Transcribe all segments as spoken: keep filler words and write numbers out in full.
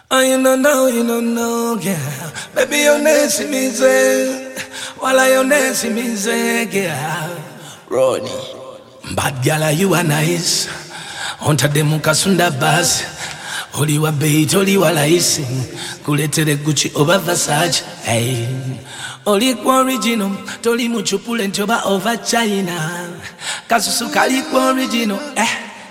Oh, you don't know, you don't know, yeah. Baby, your name is me, while your name is me, yeah. Ronnie, bad girl, you are nice. Onta de mukasunda bus. Oli wa bait, oli wa laisi. Kuletere Gucci over Versace. Hey, oli kwa original, toli muchupule ntoba over China. Kasusu kali kwa original, eh.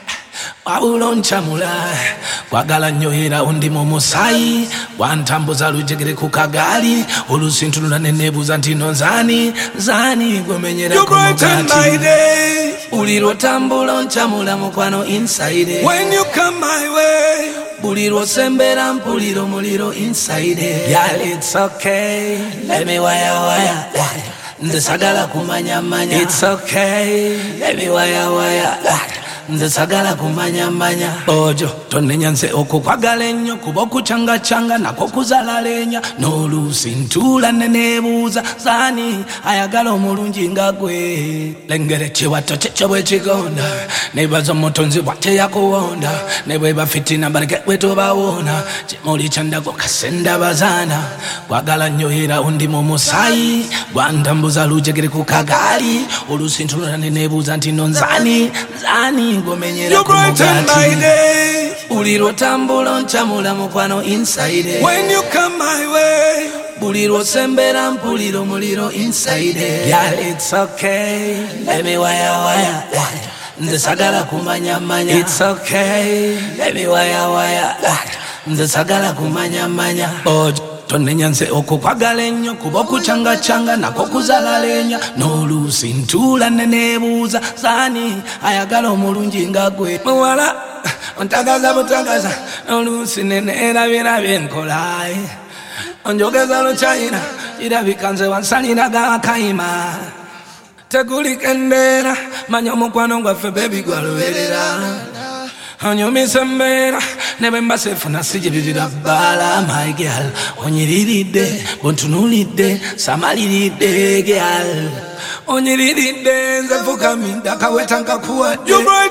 Wabulon chamula kwagala nnyo era undi mu musayi wantambuza lujegere ku kagali olusintunula nenebuza nti no nzani nzani gomenyera ku mugati uliro tambula nchamula mukwano inside when you come my way buliro sembera mpuliro muliro inside yeah, it's okay let me wire wire ndesagala kumanya manya it's okay let me wire wire ndesagala kumanya manya ojo tonenyanse okukwagala ennyo kuba okucanga changa nako kuzala lenya n'oluusi ntula nenebuuza zani ayagala omulungi nga gwe lengere kiwato kikyo bwe kigonda nebaza omutonzi bwate yakuwonda ne bweba fitina baleke bwe tobawona kimuli kyandago kasenda bazaana kwagala nnyo era undi mu musayi gwantambuza lujegere ku kagali oluusi ntula nenebuuza nti no nzani nzani ngomenyera ku mugati uliro tambula nchamula mukwano inside when you come my way buliro sembera mpuliro muliro inside yeah, it's okay let me wire wire ndesagala kumanya manya it's okay let me wire wire ndesagala kumanya manya ojo tonenyanse okukwagala ennyo kuba okucanga changa nako kuzala lenya n'oluusi ntula nenebuuza zani ayagala omulungi nga gwe muwala ontagaza butagaza n'oluusi neneerabira byenkola onjogeza lukyayina irabika nze wansaliraga akayima tegulikendera manya omukwano gwaffe bebi gwaluberera onyumisa mbeera ne bwe mba seefuna sigiririra bbala my girl onyiriridde bontunulidde samaliridde girl onyiriridde nze fukamye ndakaweta nkakuwadde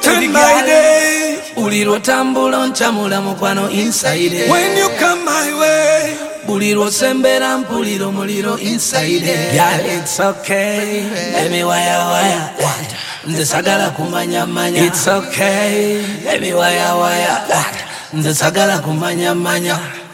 uliro tambula nchamula mukwano inside when you come my way buliro sembera mpuliro muliro inside girl it's okay let me wire wire ndesagala kumanya manya it's okay let me wire wire ndesagala kumanya manya